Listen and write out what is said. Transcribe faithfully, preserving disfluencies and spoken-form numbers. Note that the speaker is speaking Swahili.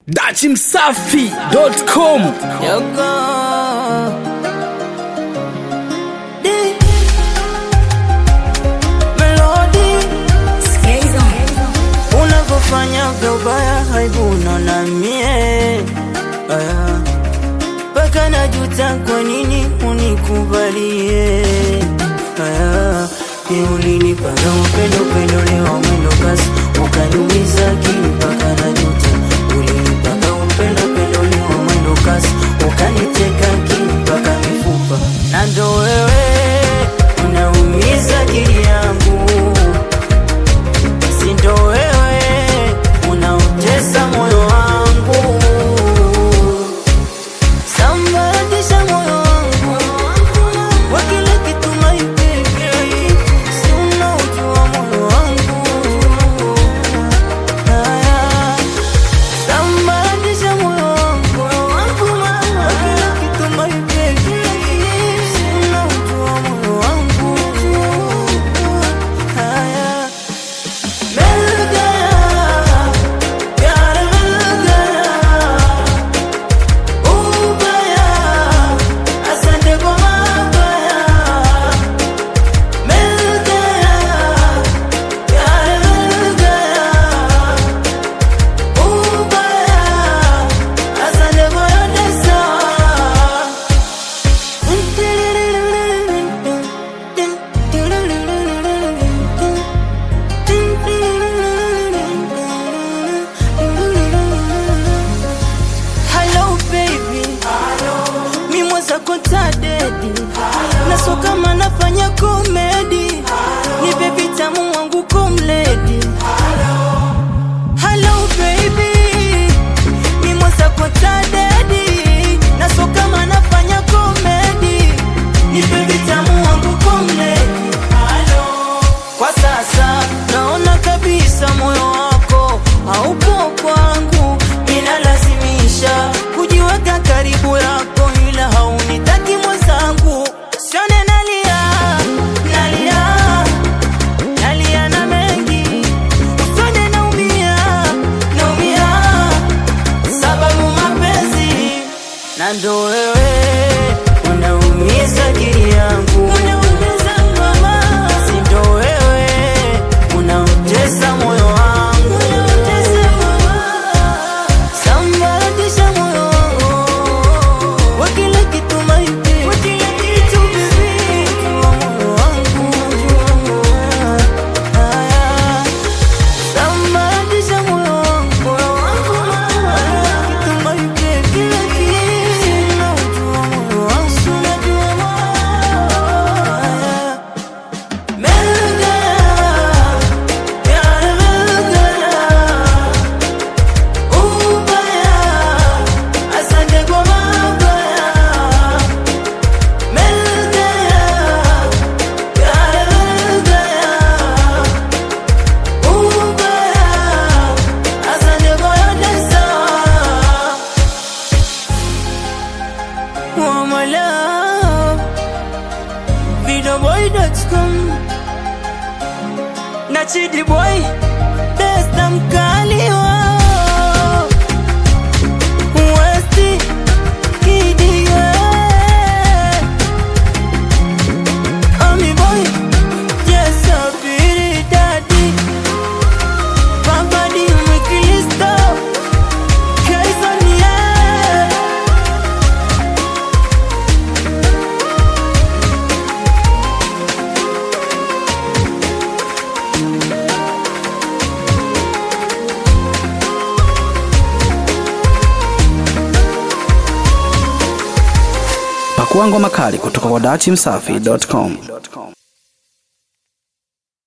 dachi msafi dot com. Yoko Di Melody Skaizo. Unavofanya vya ubaya haibu unaona mie Aya Paka najuta kwa nini unikubalie Aya Ni ulinipanga upendo upendo leo mwendo kasi Ukaniumiza kini paka najuta Ulinipanga upendo upendo leo mwendo kasi Ukaniteka kini paka mifupa Na ndo wewe unaumiza akili yangu Si ndo wewe unautesa moyo wangu Sambaratisha moyo wangu Wa kila kitu maipeke Si unaujua moyo wangu Aya Sambaratisha moyo wangu Wa kila kitu maipeke Si unaujua moyo wangu Aya Melga Naso kama nafanya komedi Nipe vitamu wangu kumledi Hello baby Mi mwaza kota dedi Naso kama nafanya komedi Nipe vitamu wangu kumledi Kwa sasa naona kabisa moyo wako haupo kwangu Inalazimisha kujiweka karibu yako ila haunitaki mwenzangu Sione nalia, nalia, nalia na mengi Usione naumia, naumia Sababu mapenzi Na ndo wewe unaumiza akili yangu Unaumiza mama Si ndo wewe unautesa moyo wangu Unautesa mama Sambaratisha moyo wangu Wa kila kitu maipi Wa kila kitu baby Jua moyo wangu Aya Sambaratisha moyo wangu Wa kila kitu maipi Kila kitu Unajua moyo wangu Unajua moyo Aya Melga Yara melga Ubaya Asante kwa mabaya Melga Yara melga Ubaya Asante kwa yote sawa Wa my love videoboy dot com Na Chidi boy Besta mkali wao Westi Kidi yeah Ami boy Yes abiri daddy Papa di mwikilisto Kaison yeah Pakua ngoma kali kutoka kwa dachi msafi dot com.